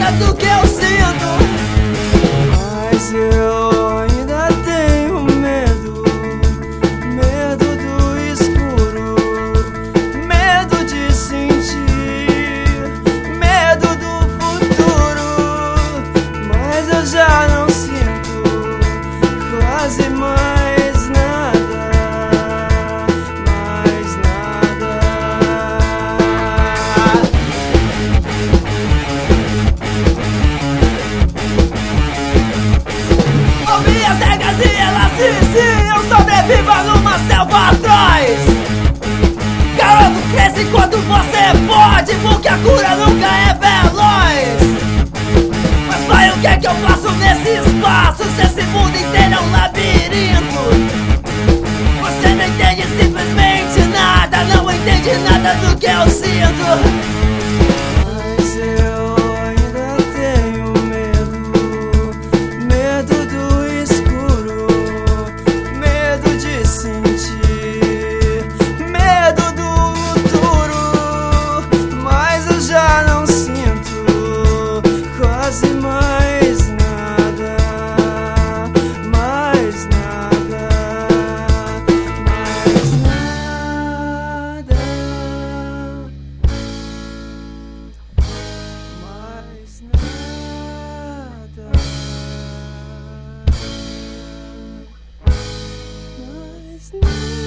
nada do que eu sinto. Mas eu ainda tenho medo, medo do escuro, medo de sentir, medo do futuro. Mas eu já não sinto quase mais nada, mais nada. Ouvi as regras e elas diziam: sobreviva numa selva atroz. Garoto, cresce enquanto você pode, porque a cura nunca é veloz. Mas pai, o que é que eu faço nesse espaço, se esse mundo inteiro é um labirinto? Você não entende simplesmente nada, não entende nada do que eu sinto. Mas eu ainda tenho medo, medo do escuro, medo de sentir, medo do futuro. Mas eu já não sinto quase mais nada, mais nada, mais nada. Mais nada, mais nada.